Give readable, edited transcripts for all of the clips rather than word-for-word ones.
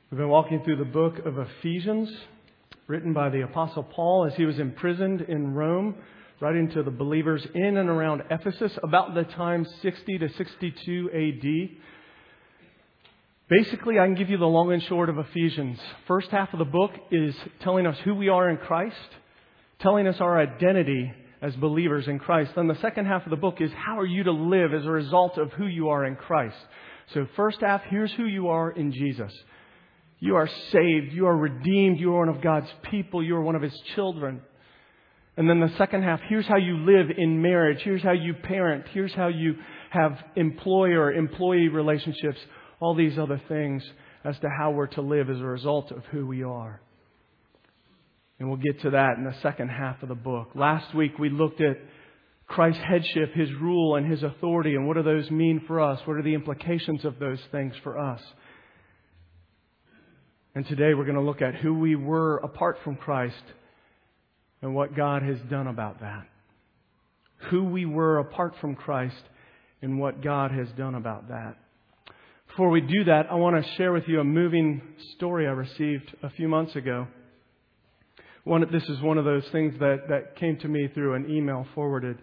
We've been walking through the book of Ephesians, written by the Apostle Paul as he was imprisoned in Rome, writing to the believers in and around Ephesus about the time 60 to 62 AD. Basically, I can give you the long and short of Ephesians. First half of the book is telling us who we are in Christ, telling us our identity as believers in Christ. Then the second half of the book is how are you to live as a result of who you are in Christ. So first half, here's who you are in Jesus. You are saved. You are redeemed. You are one of God's people. You are one of His children. And then the second half, here's how you live in marriage. Here's how you parent. Here's how you have employer-employee relationships. All these other things as to how we're to live as a result of who we are. And we'll get to that in the second half of the book. Last week we looked at Christ's headship, His rule and His authority. And what do those mean for us? What are the implications of those things for us? And today we're going to look at who we were apart from Christ and what God has done about that. Who we were apart from Christ and what God has done about that. Before we do that, I want to share with you a moving story I received a few months ago. This is one of those things that came to me through an email forwarded.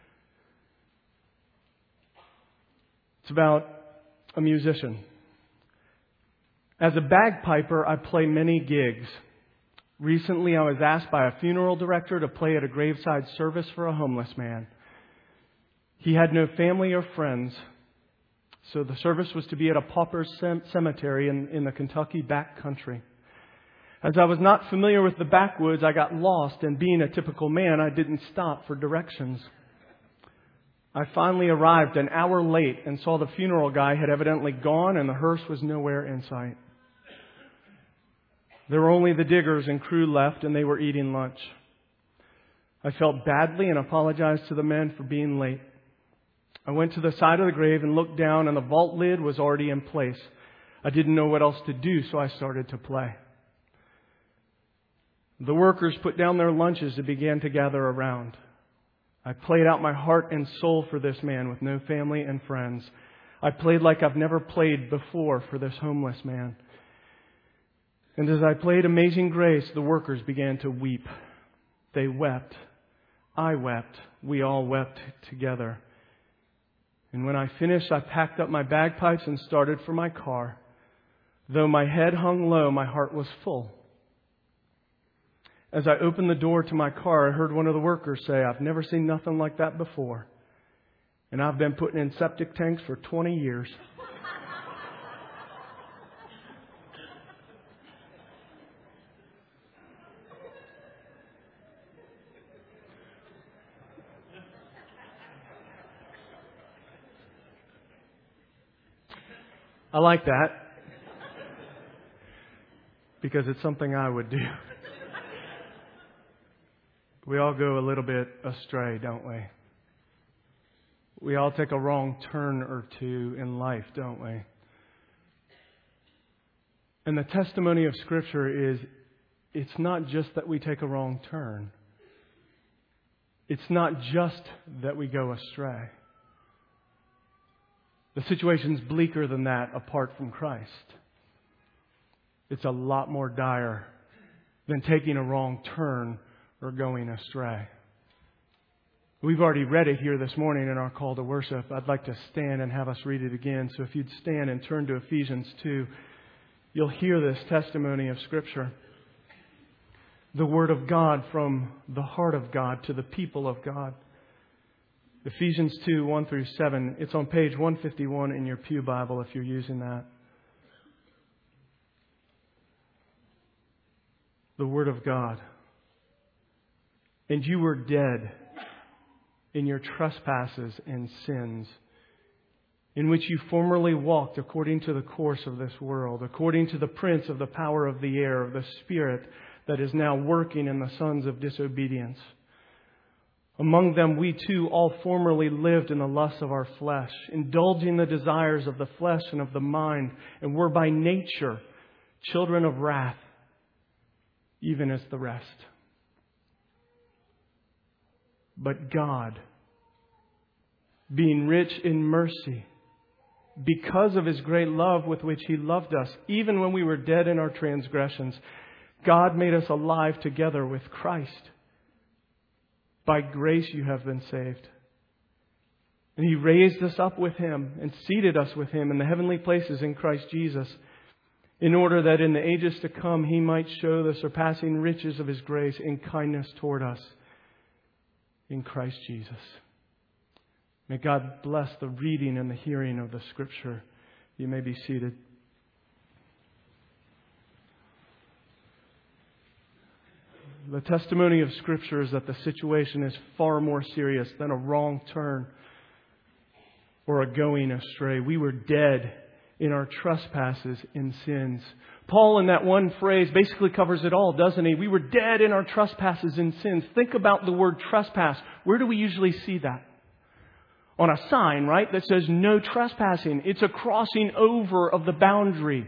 It's about a musician. As a bagpiper, I play many gigs. Recently, I was asked by a funeral director to play at a graveside service for a homeless man. He had no family or friends, so the service was to be at a pauper cemetery in the Kentucky back country. As I was not familiar with the backwoods, I got lost, and being a typical man, I didn't stop for directions. I finally arrived an hour late and saw the funeral guy had evidently gone and the hearse was nowhere in sight. There were only the diggers and crew left, and they were eating lunch. I felt badly and apologized to the men for being late. I went to the side of the grave and looked down, and the vault lid was already in place. I didn't know what else to do, so I started to play. The workers put down their lunches and began to gather around. I played out my heart and soul for this man with no family and friends. I played like I've never played before for this homeless man. And as I played Amazing Grace, the workers began to weep. They wept. I wept. We all wept together. And when I finished, I packed up my bagpipes and started for my car. Though my head hung low, my heart was full. As I opened the door to my car, I heard one of the workers say, "I've never seen nothing like that before. And I've been putting in septic tanks for 20 years. I like that because it's something I would do. We all go a little bit astray, don't we? We all take a wrong turn or two in life, don't we? And the testimony of Scripture is, it's not just that we take a wrong turn. It's not just that we go astray. The situation's bleaker than that apart from Christ. It's a lot more dire than taking a wrong turn or going astray. We've already read it here this morning in our call to worship. I'd like to stand and have us read it again. So if you'd stand and turn to Ephesians 2, you'll hear this testimony of Scripture. The Word of God from the heart of God to the people of God. Ephesians 2, 1 through 7. It's on page 151 in your pew Bible if you're using that. The Word of God. And you were dead in your trespasses and sins, in which you formerly walked according to the course of this world, according to the prince of the power of the air, of the spirit that is now working in the sons of disobedience. Among them we too all formerly lived in the lusts of our flesh, indulging the desires of the flesh and of the mind, and were by nature children of wrath, even as the rest. But God, being rich in mercy, because of His great love with which He loved us, even when we were dead in our transgressions, God made us alive together with Christ. By grace you have been saved. And He raised us up with Him and seated us with Him in the heavenly places in Christ Jesus, in order that in the ages to come He might show the surpassing riches of His grace and kindness toward us in Christ Jesus. May God bless the reading and the hearing of the Scripture. You may be seated. The testimony of Scripture is that the situation is far more serious than a wrong turn or a going astray. We were dead in our trespasses and sins. Paul, in that one phrase, basically covers it all, doesn't he? We were dead in our trespasses and sins. Think about the word trespass. Where do we usually see that? On a sign, right, that says no trespassing. It's a crossing over of the boundary,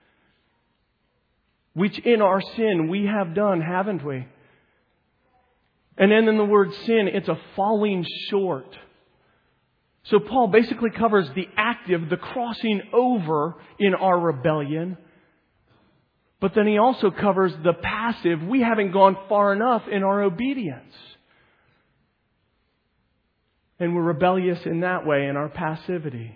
which in our sin we have done, haven't we? And then in the word sin, it's a falling short. So Paul basically covers the active, the crossing over in our rebellion. But then he also covers the passive. We haven't gone far enough in our obedience. And we're rebellious in that way, in our passivity.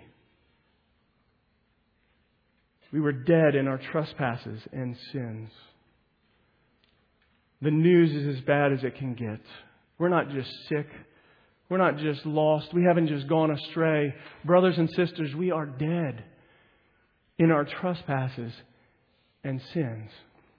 We were dead in our trespasses and sins. The news is as bad as it can get. We're not just sick. We're not just lost. We haven't just gone astray. Brothers and sisters, we are dead in our trespasses and sins.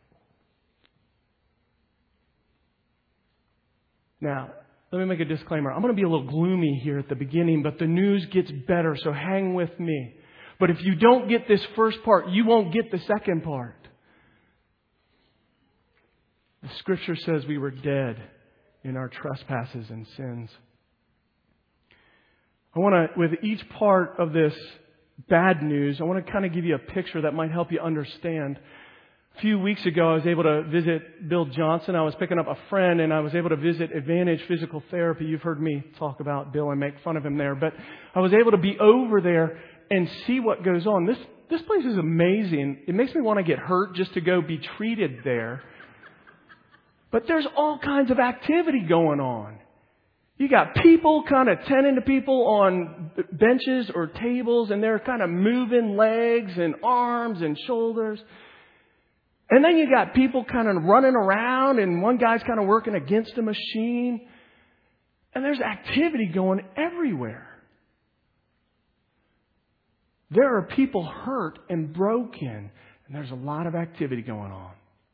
Now, let me make a disclaimer. I'm going to be a little gloomy here at the beginning, but the news gets better, so hang with me. But if you don't get this first part, you won't get the second part. The Scripture says we were dead in our trespasses and sins. I want to, with each part of this bad news, I want to kind of give you a picture that might help you understand. A few weeks ago, I was able to visit Bill Johnson. I was picking up a friend, and I was able to visit Advantage Physical Therapy. You've heard me talk about Bill and make fun of him there. But I was able to be over there and see what goes on. This place is amazing. It makes me want to get hurt just to go be treated there. But there's all kinds of activity going on. You got people kind of tending to people on benches or tables, and they're kind of moving legs and arms and shoulders. And then you got people kind of running around, and one guy's kind of working against a machine. And there's activity going everywhere. There are people hurt and broken, and there's a lot of activity going on.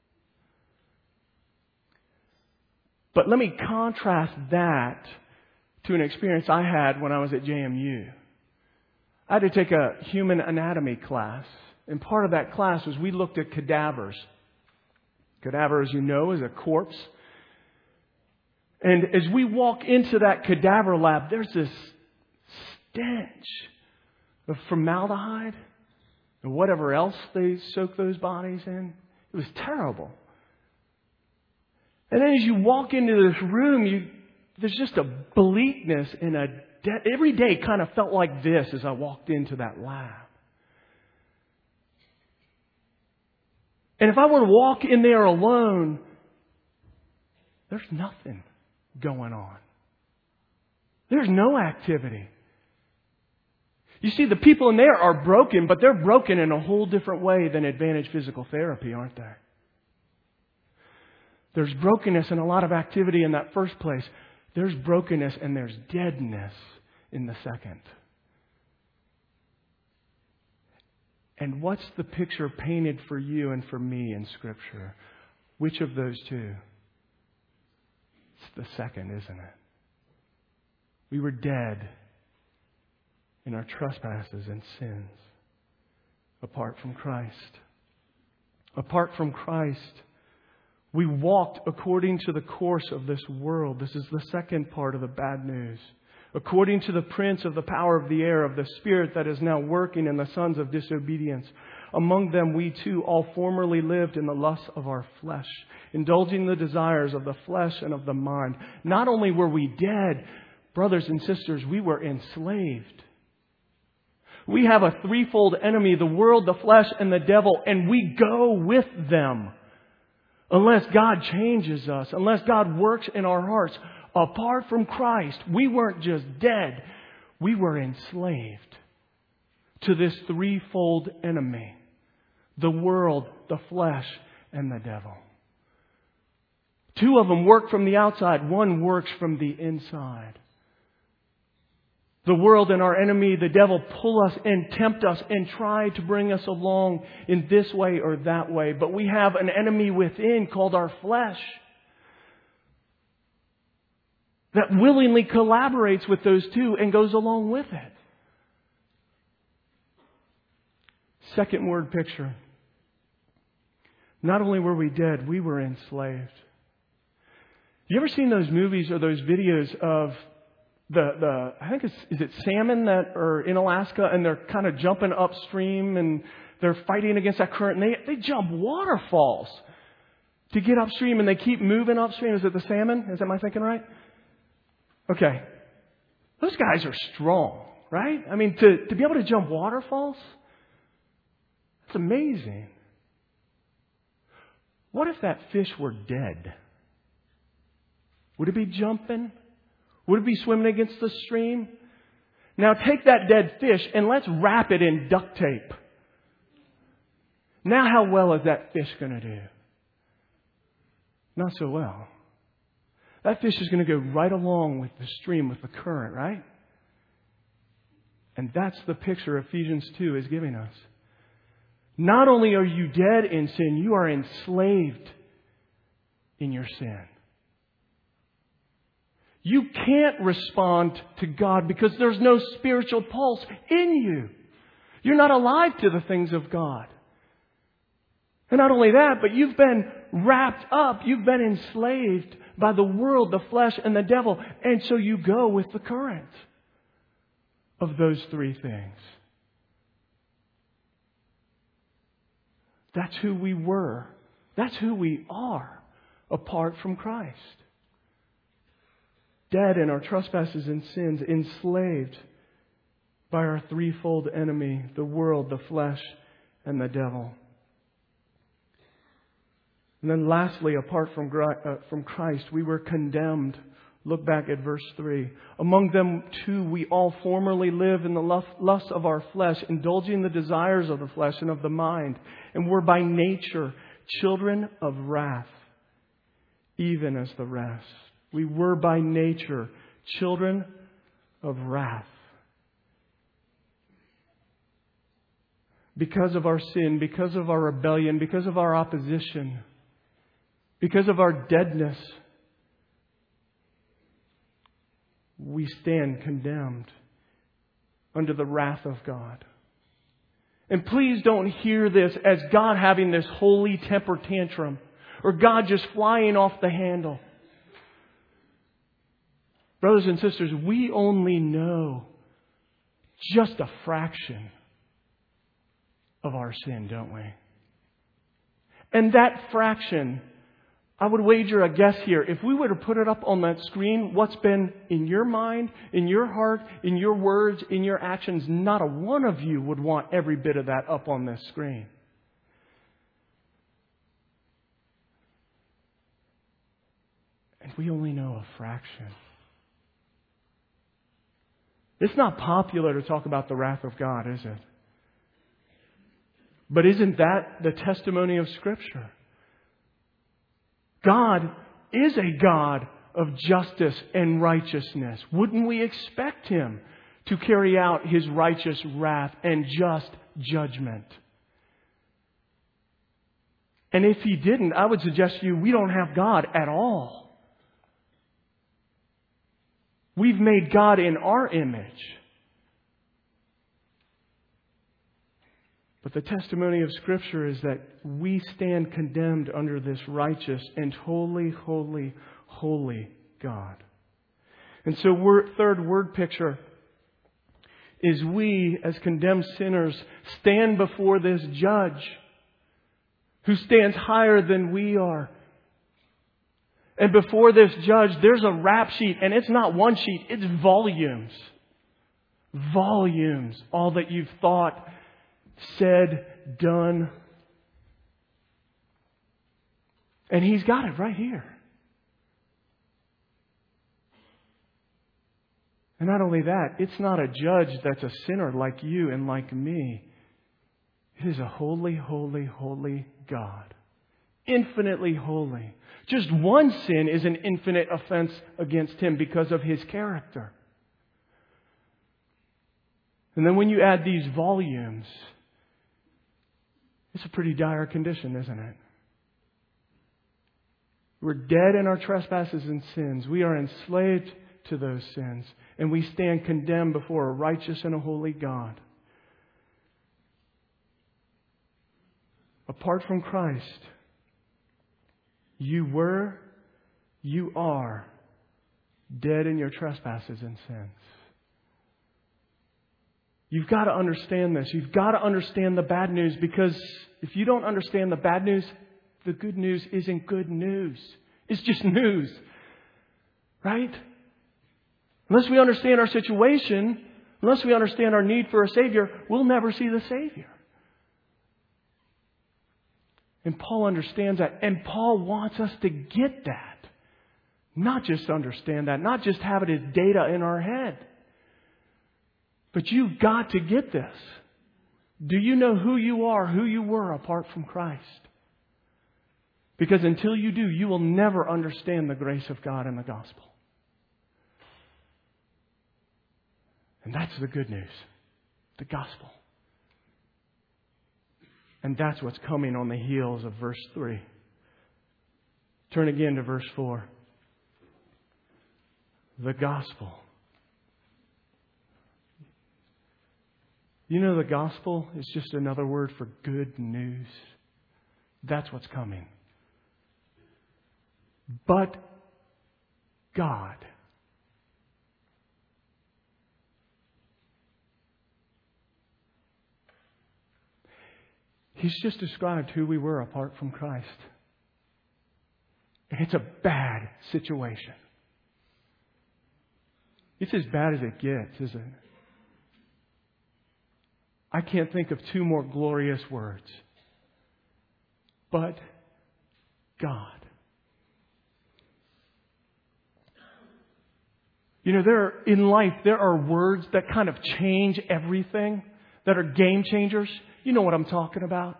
But let me contrast that to an experience I had when I was at JMU. I had to take a human anatomy class. And part of that class was we looked at cadavers. Cadaver, as you know, is a corpse. And as we walk into that cadaver lab, there's this stench of formaldehyde and whatever else they soak those bodies in. It was terrible. And then as you walk into this room, there's just a bleakness and every day kind of felt like this as I walked into that lab. And if I were to walk in there alone, there's nothing going on. There's no activity. You see, the people in there are broken, but they're broken in a whole different way than Advantage Physical Therapy, aren't they? There's brokenness and a lot of activity in that first place. There's brokenness and there's deadness in the second. And what's the picture painted for you and for me in Scripture? Which of those two? It's the second, isn't it? We were dead in our trespasses and sins apart from Christ. Apart from Christ, we walked according to the course of this world. This is the second part of the bad news. According to the prince of the power of the air, of the spirit that is now working in the sons of disobedience. Among them we too all formerly lived in the lusts of our flesh, indulging the desires of the flesh and of the mind. Not only were we dead, brothers and sisters, we were enslaved. We have a threefold enemy, the world, the flesh, and the devil, and we go with them. Unless God changes us, unless God works in our hearts. Apart from Christ, we weren't just dead, we were enslaved to this threefold enemy. The world, the flesh, and the devil. Two of them work from the outside, one works from the inside. The world and our enemy, the devil, pull us and tempt us and try to bring us along in this way or that way. But we have an enemy within called our flesh that willingly collaborates with those two and goes along with it. Second word picture. Not only were we dead, we were enslaved. You ever seen those movies or those videos of I think is it salmon that are in Alaska and they're kind of jumping upstream and they're fighting against that current and they jump waterfalls to get upstream and they keep moving upstream. Is it the salmon? Am I thinking right? Okay. Those guys are strong, right? I mean, to be able to jump waterfalls, that's amazing. What if that fish were dead? Would it be jumping? Would it be swimming against the stream? Now take that dead fish and let's wrap it in duct tape. Now how well is that fish going to do? Not so well. That fish is going to go right along with the stream, with the current, right? And that's the picture Ephesians 2 is giving us. Not only are you dead in sin, you are enslaved in your sin. You can't respond to God because there's no spiritual pulse in you. You're not alive to the things of God. And not only that, but you've been wrapped up, you've been enslaved by the world, the flesh, and the devil. And so you go with the current of those three things. That's who we were. That's who we are apart from Christ. Dead in our trespasses and sins, enslaved by our threefold enemy, the world, the flesh, and the devil. And then lastly, apart from Christ, we were condemned. Look back at verse 3. Among them too we all formerly lived in the lust of our flesh, indulging the desires of the flesh and of the mind, and were by nature children of wrath, even as the rest. We were by nature children of wrath. Because of our sin, because of our rebellion, because of our opposition, because of our deadness, we stand condemned under the wrath of God. And please don't hear this as God having this holy temper tantrum or God just flying off the handle. Brothers and sisters, we only know just a fraction of our sin, don't we? And that fraction, I would wager a guess here. If we were to put it up on that screen, what's been in your mind, in your heart, in your words, in your actions, not a one of you would want every bit of that up on this screen. And we only know a fraction. It's not popular to talk about the wrath of God, is it? But isn't that the testimony of Scripture? God is a God of justice and righteousness. Wouldn't we expect Him to carry out His righteous wrath and just judgment? And if He didn't, I would suggest to you, we don't have God at all. We've made God in our image. But the testimony of Scripture is that we stand condemned under this righteous and holy, holy, holy God. And so third word picture is we, as condemned sinners, stand before this judge who stands higher than we are. And before this judge, there's a rap sheet, and it's not one sheet, it's volumes. volumes, all that you've thought, said, done. And He's got it right here. And not only that, it's not a judge that's a sinner like you and like me. It is a holy, holy, holy God. Infinitely holy. Just one sin is an infinite offense against Him because of His character. And then when you add these volumes, it's a pretty dire condition, isn't it? We're dead in our trespasses and sins. We are enslaved to those sins. And we stand condemned before a righteous and a holy God. Apart from Christ, you were, you are dead in your trespasses and sins. You've got to understand this. You've got to understand the bad news, because if you don't understand the bad news, the good news isn't good news. It's just news. Right? Unless we understand our situation, unless we understand our need for a Savior, we'll never see the Savior. And Paul understands that. And Paul wants us to get that. Not just understand that. Not just have it as data in our head. But you've got to get this. Do you know who you are, who you were apart from Christ? Because until you do, you will never understand the grace of God and the gospel. And that's the good news. The gospel. And that's what's coming on the heels of verse 3. Turn again to verse 4. The gospel. You know, the gospel is just another word for good news. That's what's coming. But God. He's just described who we were apart from Christ. And it's a bad situation. It's as bad as it gets, isn't it? I can't think of two more glorious words. But God. You know, in life, there are words that kind of change everything, that are game changers. You know what I'm talking about.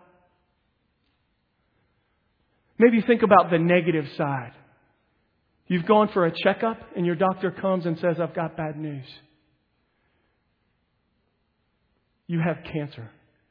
Maybe think about the negative side. You've gone for a checkup and your doctor comes and says, I've got bad news. You have cancer.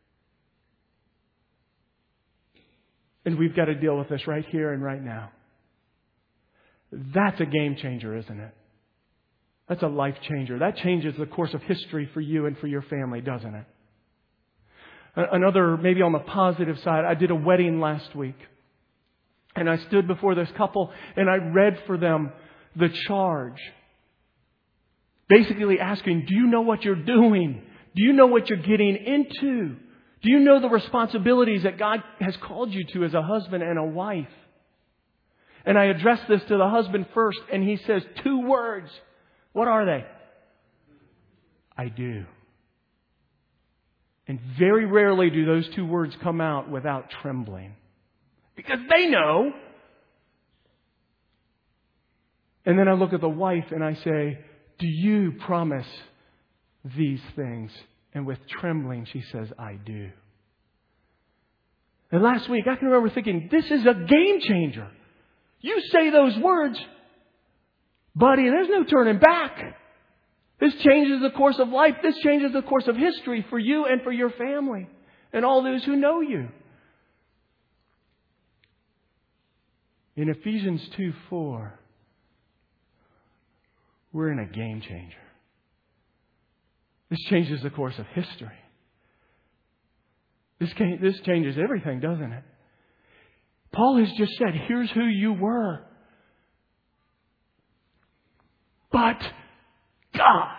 And we've got to deal with this right here and right now. That's a game changer, isn't it? That's a life changer. That changes the course of history for you and for your family, doesn't it? Another, maybe on the positive side, I did a wedding last week. And I stood before this couple and I read for them the charge. Basically asking, do you know what you're doing? Do you know what you're getting into? Do you know the responsibilities that God has called you to as a husband and a wife? And I addressed this to the husband first, and he says 2 words. What are they? I do. And very rarely do those 2 words come out without trembling. Because they know. And then I look at the wife and I say, do you promise these things? And with trembling, she says, I do. And last week, I can remember thinking, this is a game changer. You say those words, buddy, there's no turning back. This changes the course of life. This changes the course of history for you and for your family and all those who know you. In Ephesians 2:4, we're in a game changer. This changes the course of history. This changes everything, doesn't it? Paul has just said, here's who you were. But God.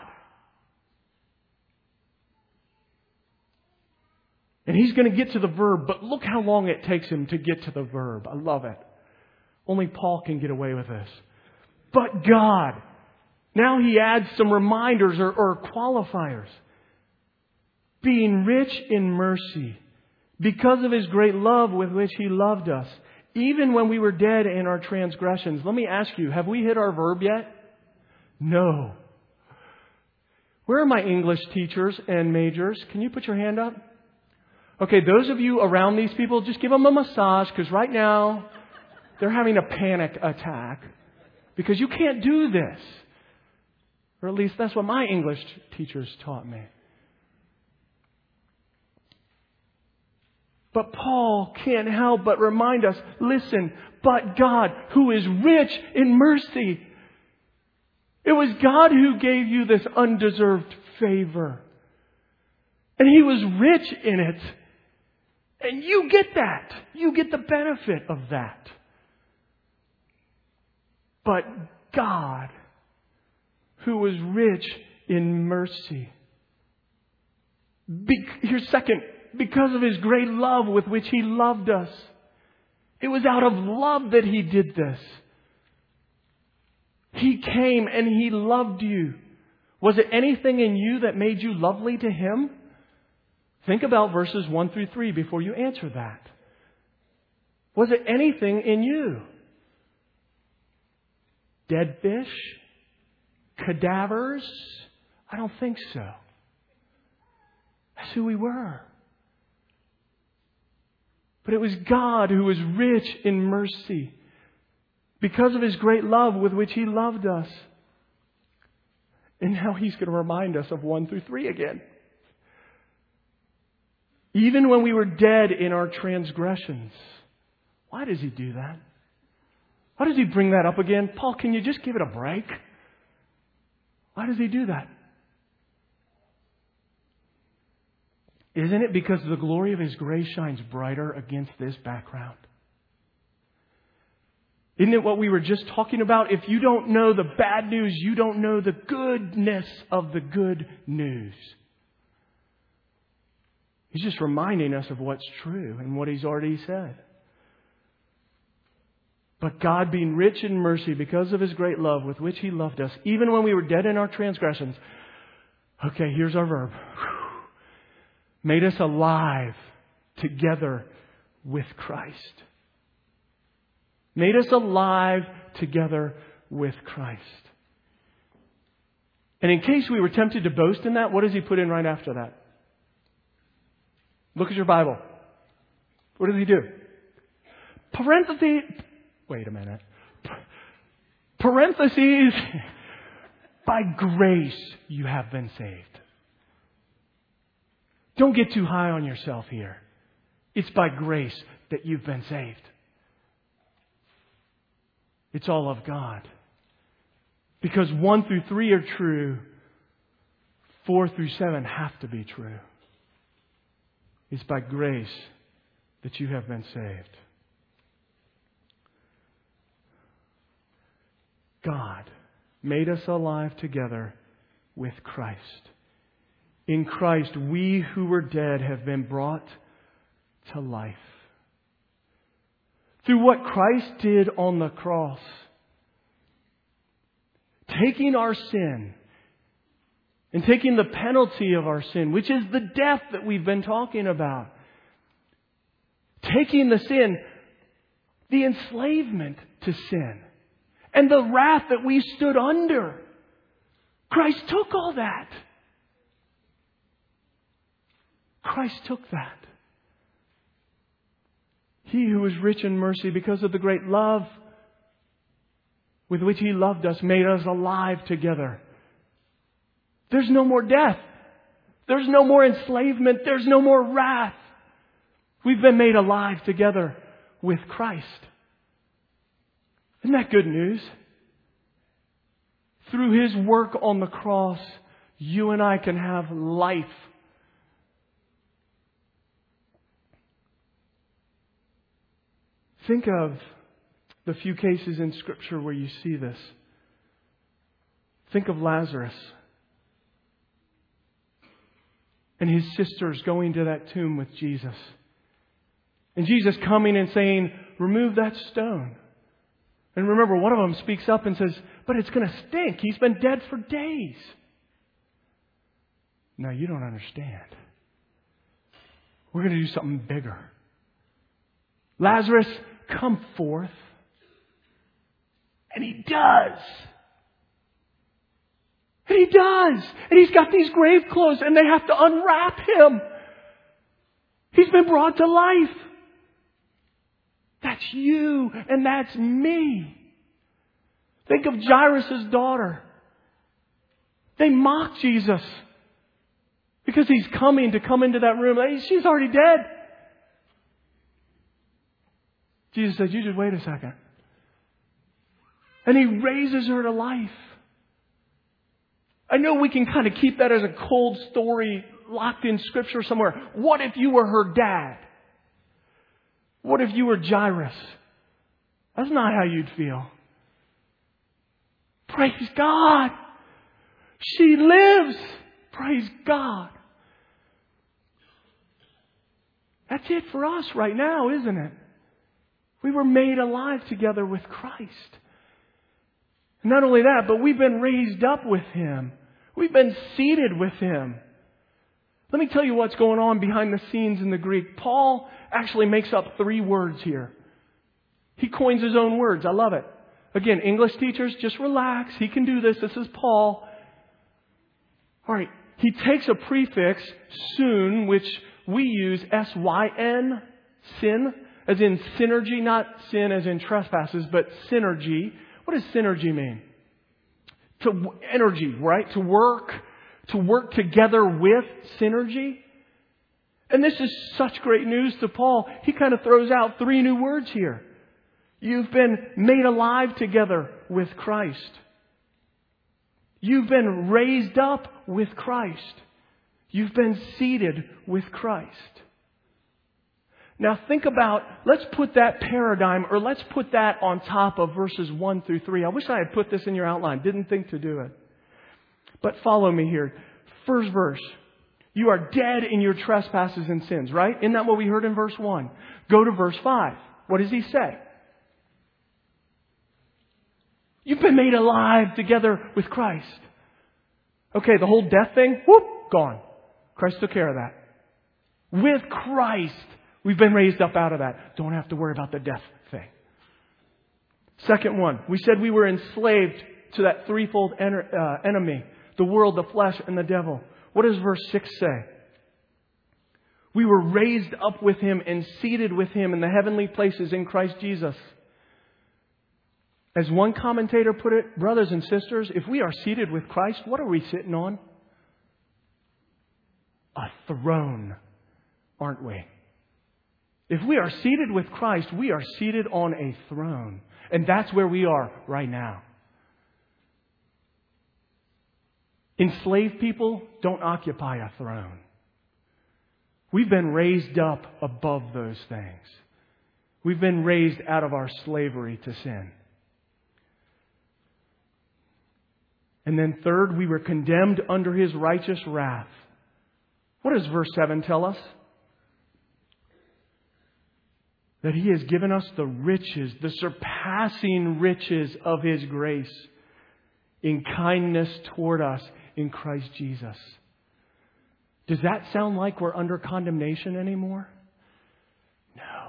And he's going to get to the verb, but look how long it takes him to get to the verb. I love it. Only Paul can get away with this. But God. Now he adds some reminders or qualifiers. Being rich in mercy, because of His great love with which He loved us, even when we were dead in our transgressions. Let me ask you, have we hit our verb yet? No. Where are my English teachers and majors? Can you put your hand up? Okay, those of you around these people, just give them a massage, because right now they're having a panic attack because you can't do this. Or at least that's what my English teachers taught me. But Paul can't help but remind us, listen, but God, who is rich in mercy. It was God who gave you this undeserved favor. And He was rich in it. And you get that. You get the benefit of that. But God, who was rich in mercy. Here's second. Because of His great love with which He loved us. It was out of love that He did this. He came and He loved you. Was it anything in you that made you lovely to Him? Think about verses 1 through 3 before you answer that. Was it anything in you? Dead fish? Cadavers? I don't think so. That's who we were. But it was God who was rich in mercy because of His great love with which He loved us. And now He's going to remind us of 1 through 3 again. Even when we were dead in our transgressions. Why does He do that? Why does He bring that up again? Paul, can you just give it a break? Why does He do that? Isn't it because the glory of His grace shines brighter against this background? Isn't it what we were just talking about? If you don't know the bad news, you don't know the goodness of the good news. He's just reminding us of what's true and what He's already said. But God, being rich in mercy because of His great love with which He loved us, even when we were dead in our transgressions. Okay, here's our verb. Made us alive together with Christ. Made us alive together with Christ. And in case we were tempted to boast in that, what does He put in right after that? Look at your Bible. What does He do? Parentheses. Wait a minute. Parentheses. By grace you have been saved. Don't get too high on yourself here. It's by grace that you've been saved. It's all of God. Because 1 through 3 are true, 4 through 7 have to be true. It's by grace that you have been saved. God made us alive together with Christ. In Christ, we who were dead have been brought to life. Through what Christ did on the cross, taking our sin and taking the penalty of our sin, which is the death that we've been talking about. Taking the sin, the enslavement to sin, and the wrath that we stood under. Christ took all that. Christ took that. He who is rich in mercy because of the great love with which He loved us made us alive together. There's no more death. There's no more enslavement. There's no more wrath. We've been made alive together with Christ. Isn't that good news? Through His work on the cross, you and I can have life. Think of the few cases in Scripture where you see this. Think of Lazarus and his sisters going to that tomb with Jesus. And Jesus coming and saying, remove that stone. And remember, one of them speaks up and says, but it's going to stink. He's been dead for days. No, you don't understand. We're going to do something bigger. Lazarus, come forth. And he does. And he does. And he's got these grave clothes and they have to unwrap him. He's been brought to life. That's you and that's me. Think of Jairus' daughter. They mock Jesus because he's coming to come into that room. She's already dead. Jesus says, you just wait a second. And he raises her to life. I know we can kind of keep that as a cold story locked in Scripture somewhere. What if you were her dad? What if you were Jairus? That's not how you'd feel. Praise God. She lives. Praise God. That's it for us right now, isn't it? We were made alive together with Christ. Not only that, but we've been raised up with Him. We've been seated with Him. Let me tell you what's going on behind the scenes in the Greek. Paul actually makes up 3 words here. He coins his own words. I love it. Again, English teachers, just relax. He can do this. This is Paul. All right. He takes a prefix, soon, which we use, S-Y-N, sin, as in synergy, not sin as in trespasses, but synergy. What does synergy mean? Energy, right? To work together with synergy. And this is such great news to Paul. He kind of throws out 3 new words here. You've been made alive together with Christ. You've been raised up with Christ. You've been seated with Christ. Now think about, let's put that paradigm, or let's put that on top of verses 1 through 3. I wish I had put this in your outline. Didn't think to do it. But follow me here. First verse. You are dead in your trespasses and sins, right? Isn't that what we heard in verse 1? Go to verse 5. What does he say? You've been made alive together with Christ. Okay, the whole death thing, whoop, gone. Christ took care of that. With Christ, we've been raised up out of that. Don't have to worry about the death thing. Second one, we said we were enslaved to that threefold enemy. The world, the flesh, and the devil. What does verse 6 say? We were raised up with Him and seated with Him in the heavenly places in Christ Jesus. As one commentator put it, brothers and sisters, if we are seated with Christ, what are we sitting on? A throne, aren't we? If we are seated with Christ, we are seated on a throne. And that's where we are right now. Enslaved people don't occupy a throne. We've been raised up above those things. We've been raised out of our slavery to sin. And then third, we were condemned under His righteous wrath. What does verse 7 tell us? That He has given us the riches, the surpassing riches of His grace in kindness toward us in Christ Jesus. Does that sound like we're under condemnation anymore? No.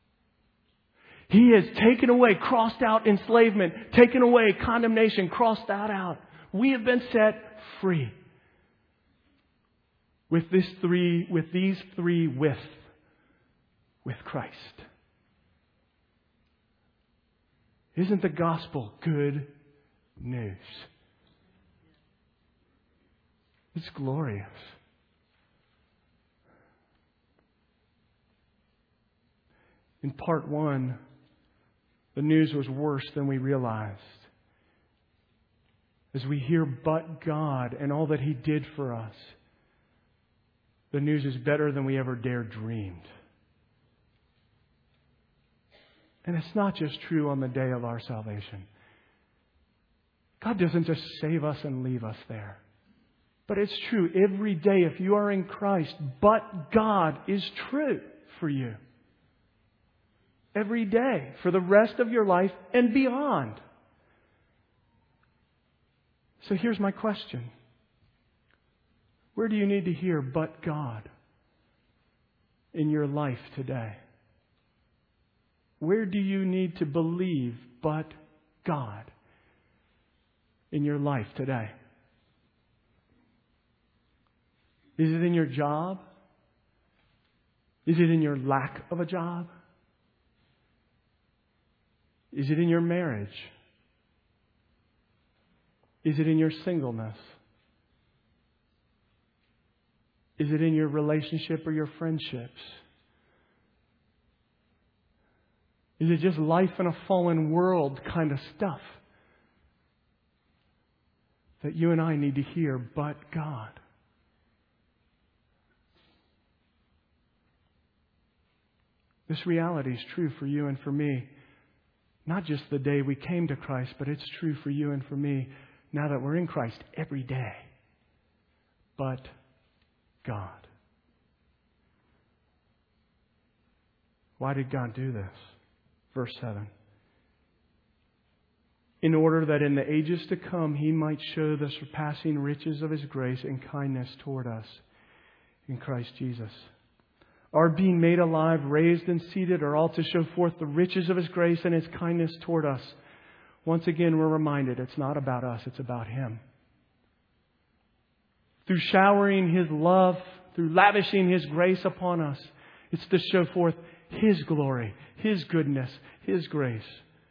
He has taken away, crossed out enslavement, taken away condemnation, crossed that out. We have been set free. With these three with Christ. Isn't the gospel good news? It's glorious. In part 1, the news was worse than we realized. As we hear but God and all that He did for us, the news is better than we ever dared dreamed. And it's not just true on the day of our salvation. God doesn't just save us and leave us there. But it's true every day if you are in Christ, but God is true for you. every day for the rest of your life and beyond. So here's my question. Where do you need to hear "but God" in your life today? Where do you need to believe "but God" in your life today? Is it in your job? Is it in your lack of a job? Is it in your marriage? Is it in your singleness? Is it in your relationship or your friendships? Is it just life in a fallen world kind of stuff that you and I need to hear "but God"? This reality is true for you and for me. Not just the day we came to Christ, but it's true for you and for me now that we're in Christ every day. But God. Why did God do this? Verse 7. In order that in the ages to come He might show the surpassing riches of His grace and kindness toward us in Christ Jesus. Our being made alive, raised and seated are all to show forth the riches of His grace and His kindness toward us. Once again, we're reminded it's not about us, it's about Him. Through showering His love, through lavishing His grace upon us, it's to show forth His glory, His goodness, His grace.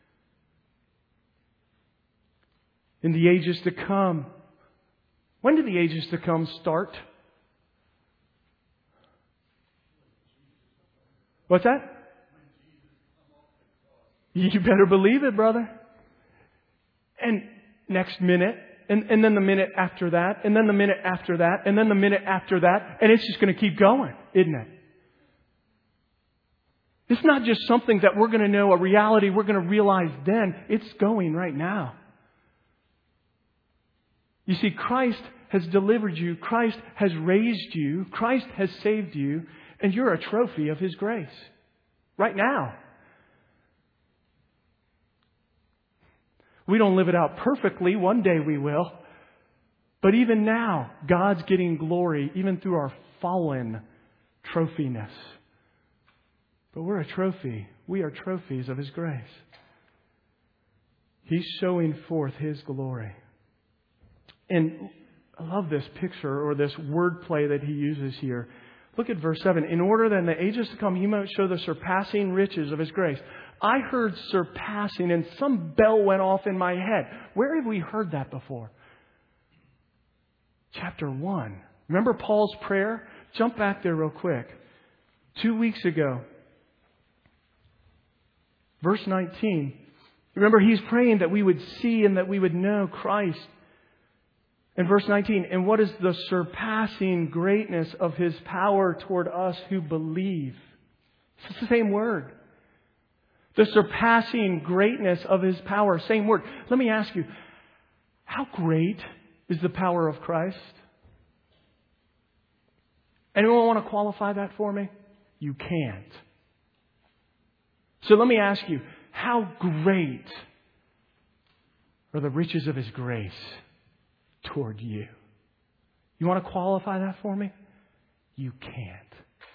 In the ages to come. When do the ages to come start? What's that? You better believe it, brother. And next minute, and then the minute after that, and then the minute after that, and then the minute after that, and it's just going to keep going, isn't it? It's not just something that we're going to know, a reality we're going to realize then. It's going right now. You see, Christ has delivered you. Christ has raised you. Christ has saved you. And you're a trophy of His grace. Right now. We don't live it out perfectly. One day we will. But even now, God's getting glory even through our fallen trophiness. But we're a trophy. We are trophies of His grace. He's showing forth His glory. And I love this picture or this wordplay that he uses here. Look at verse 7. In order that in the ages to come He might show the surpassing riches of His grace. I heard surpassing and some bell went off in my head. Where have we heard that before? Chapter 1. Remember Paul's prayer? Jump back there real quick. 2 weeks ago. Verse 19. Remember he's praying that we would see and that we would know Christ. In verse 19, and what is the surpassing greatness of His power toward us who believe? It's the same word. The surpassing greatness of His power. Same word. Let me ask you, how great is the power of Christ? Anyone want to qualify that for me? You can't. So let me ask you, how great are the riches of His grace toward you? You want to qualify that for me? You can't.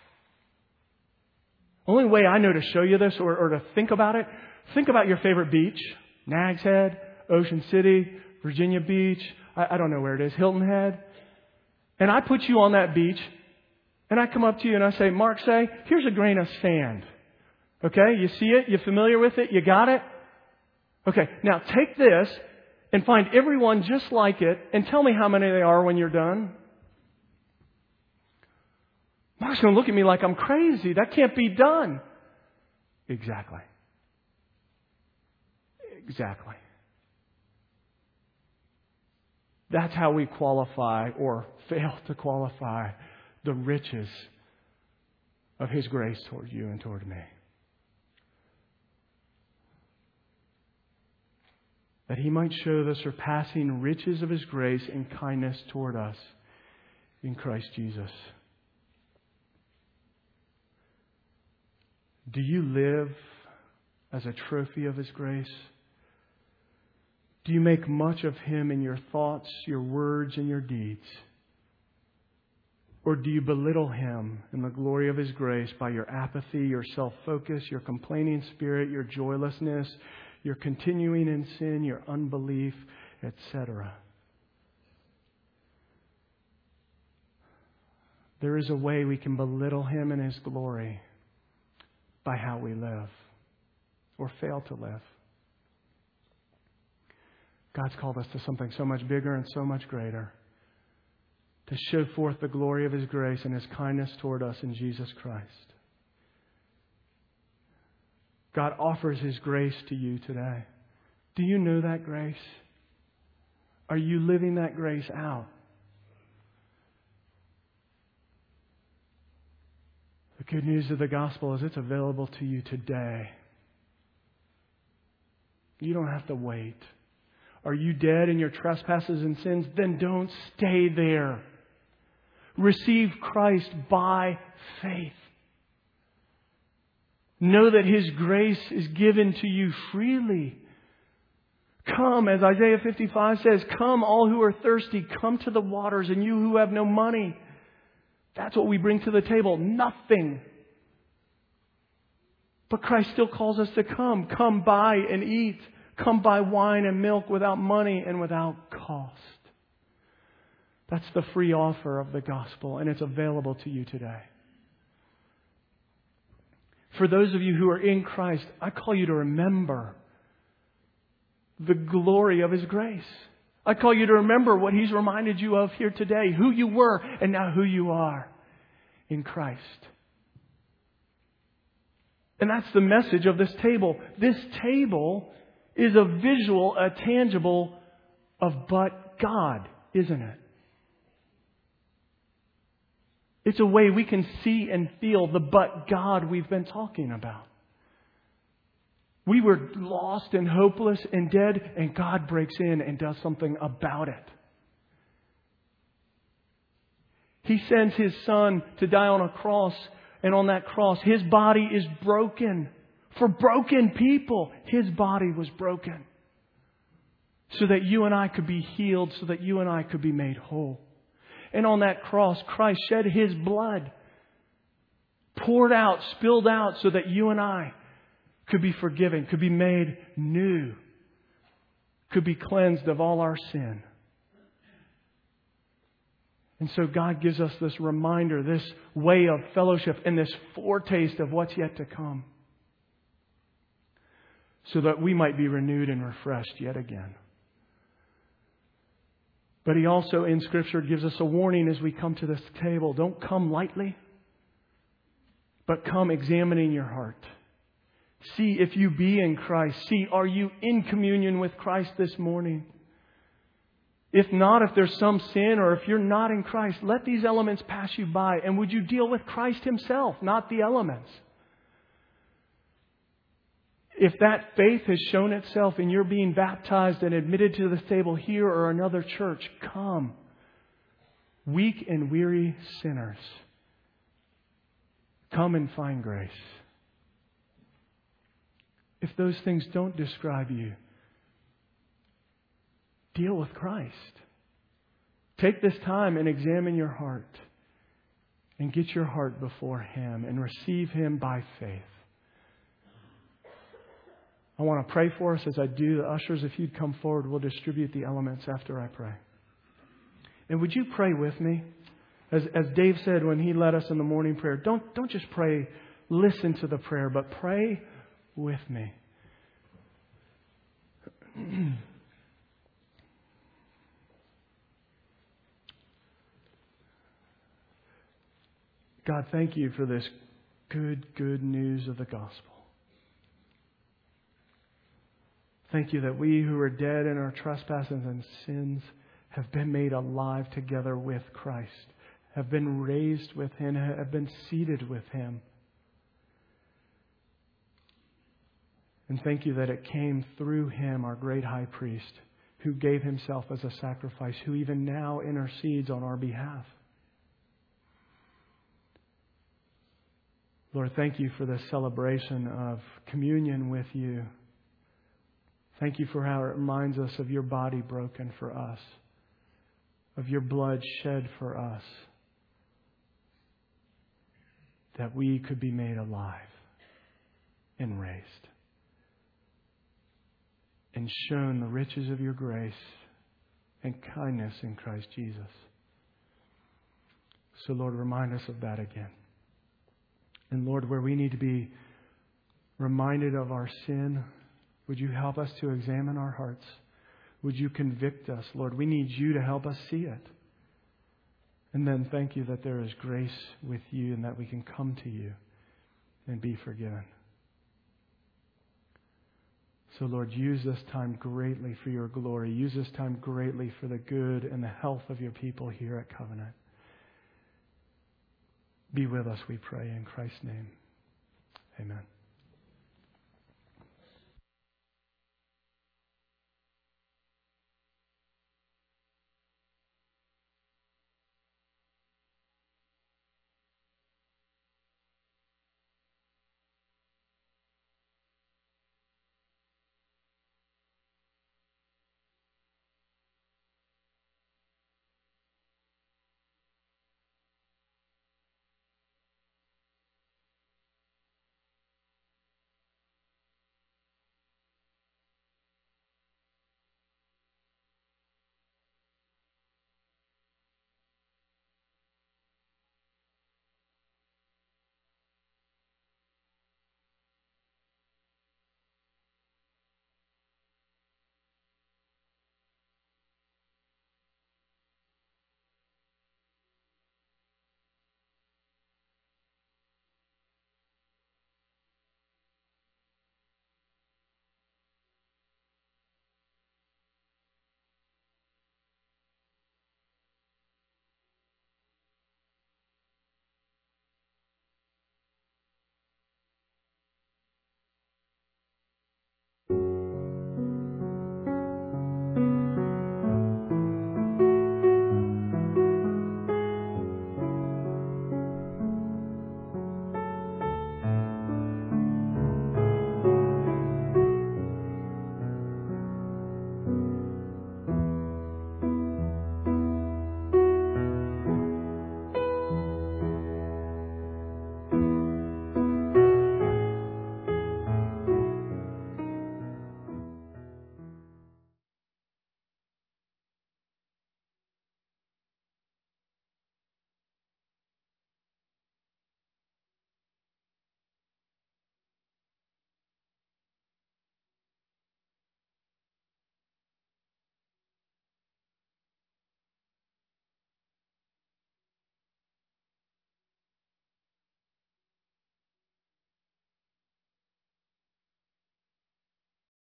Only way I know to show you this or to think about it, think about your favorite beach. Nags Head, Ocean City, Virginia Beach, I don't know where it is, Hilton Head. And I put you on that beach and I come up to you and I say, Mark, say, here's a grain of sand. Okay, you see it? You familiar with it? You got it? Okay, now take this and find everyone just like it and tell me how many they are when you're done. Mark's going to look at me like I'm crazy. That can't be done. Exactly. Exactly. That's how we qualify or fail to qualify the riches of His grace toward you and toward me. That He might show the surpassing riches of His grace and kindness toward us in Christ Jesus. Do you live as a trophy of His grace? Do you make much of Him in your thoughts, your words, and your deeds? Or do you belittle Him in the glory of His grace by your apathy, your self-focus, your complaining spirit, your joylessness, your continuing in sin, your unbelief, etc.? There is a way we can belittle Him in His glory by how we live or fail to live. God's called us to something so much bigger and so much greater, to show forth the glory of His grace and His kindness toward us in Jesus Christ. God offers His grace to you today. Do you know that grace? Are you living that grace out? The good news of the gospel is it's available to you today. You don't have to wait. Are you dead in your trespasses and sins? Then don't stay there. Receive Christ by faith. Know that His grace is given to you freely. Come, as Isaiah 55 says, come all who are thirsty, come to the waters, and you who have no money. That's what we bring to the table. Nothing. But Christ still calls us to come. Come buy and eat. Come buy wine and milk without money and without cost. That's the free offer of the gospel, and it's available to you today. For those of you who are in Christ, I call you to remember the glory of His grace. I call you to remember what He's reminded you of here today, who you were and now who you are in Christ. And that's the message of this table. This table is a visual, a tangible of but God, isn't it? It's a way we can see and feel the but God we've been talking about. We were lost and hopeless and dead, and God breaks in and does something about it. He sends His Son to die on a cross, and on that cross, His body is broken. For broken people, His body was broken. So that you and I could be healed, so that you and I could be made whole. And on that cross, Christ shed His blood, poured out, spilled out, so that you and I could be forgiven, could be made new, could be cleansed of all our sin. And so God gives us this reminder, this way of fellowship, and this foretaste of what's yet to come, so that we might be renewed and refreshed yet again. But He also in Scripture gives us a warning as we come to this table. Don't come lightly, but come examining your heart. See if you be in Christ. See, are you in communion with Christ this morning? If not, if there's some sin, or if you're not in Christ, let these elements pass you by. And would you deal with Christ Himself, not the elements? If that faith has shown itself in your being baptized and admitted to this table here or another church, come. Weak and weary sinners, come and find grace. If those things don't describe you, deal with Christ. Take this time and examine your heart and get your heart before Him and receive Him by faith. I want to pray for us. As I do, the ushers, if you'd come forward, we'll distribute the elements after I pray. And would you pray with me? As Dave said when he led us in the morning prayer, don't just pray, listen to the prayer, but pray with me. God, thank You for this good news of the gospel. Thank You that we who are dead in our trespasses and sins have been made alive together with Christ, have been raised with Him, have been seated with Him. And thank You that it came through Him, our great high priest, who gave Himself as a sacrifice, who even now intercedes on our behalf. Lord, thank you for this celebration of communion with you. Thank you for how it reminds us of your body broken for us, of your blood shed for us, that we could be made alive and raised, and shown the riches of your grace and kindness in Christ Jesus. So, Lord, remind us of that again. And Lord, where we need to be reminded of our sin, would you help us to examine our hearts? Would you convict us, Lord? We need you to help us see it. And then thank you that there is grace with you and that we can come to you and be forgiven. So, Lord, use this time greatly for your glory. Use this time greatly for the good and the health of your people here at Covenant. Be with us, we pray, in Christ's name. Amen.